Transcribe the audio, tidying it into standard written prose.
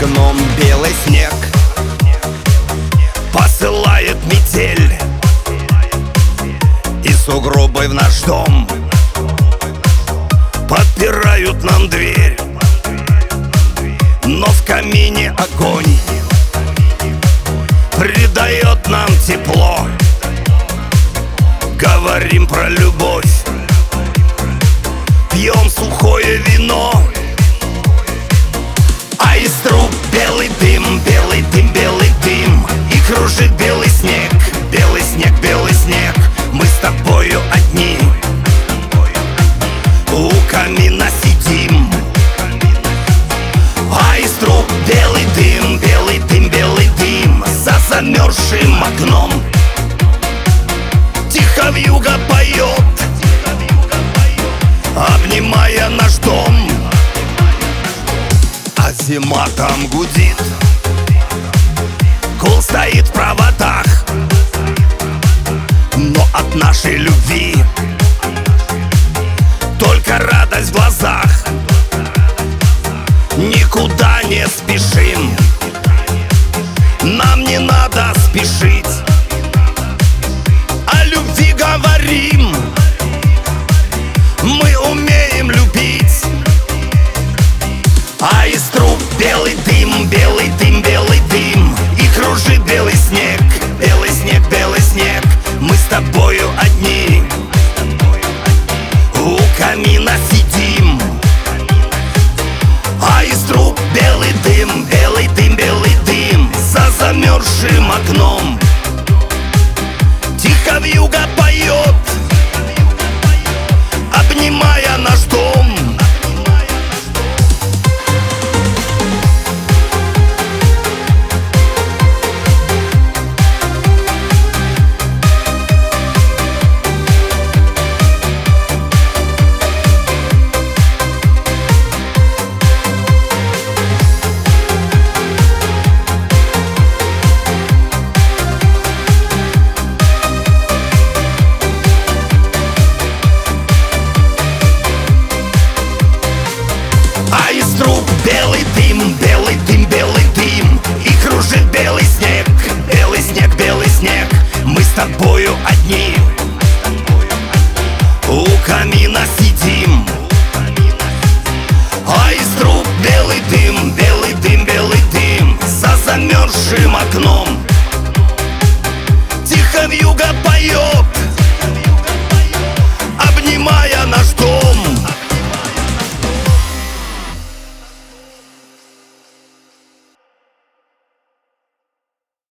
окном белый снег посылает метель, и сугробы в наш дом подпирают нам дверь. Но в камине огонь придает нам тепло. Говорим про любовь, пьем сухое вино, а из труб белый дым, белый дым, белый дым, и кружит белый снег, белый снег, белый снег. Мы с тобою одни у камина сидим, а из труб белый дым, белый дым, белый дым. За замерзшим окном тихо вьюга поет, обнимая наш дом. А зима там гудит, гул стоит в проводах, но от нашей любви только радость в глазах. Никуда не спешим, нам не надо спешить, о любви говорим, мы умеем любить. А из труб белый дым, белый дым, белый дым, и кружит белый снег, белый снег, белый снег. Мы с тобою одни у камина сидим, а из труб белый дым, белый дым, белый дым. За замерзшим окном тихо вьюга поет, обнимая наш дом. Белый дым, белый дым, белый дым, и кружит белый снег, белый снег, белый снег. Мы с тобою одни у камина сидим, а из труб белый дым, белый дым, белый дым. За замерзшим окном тихо вьюга поет,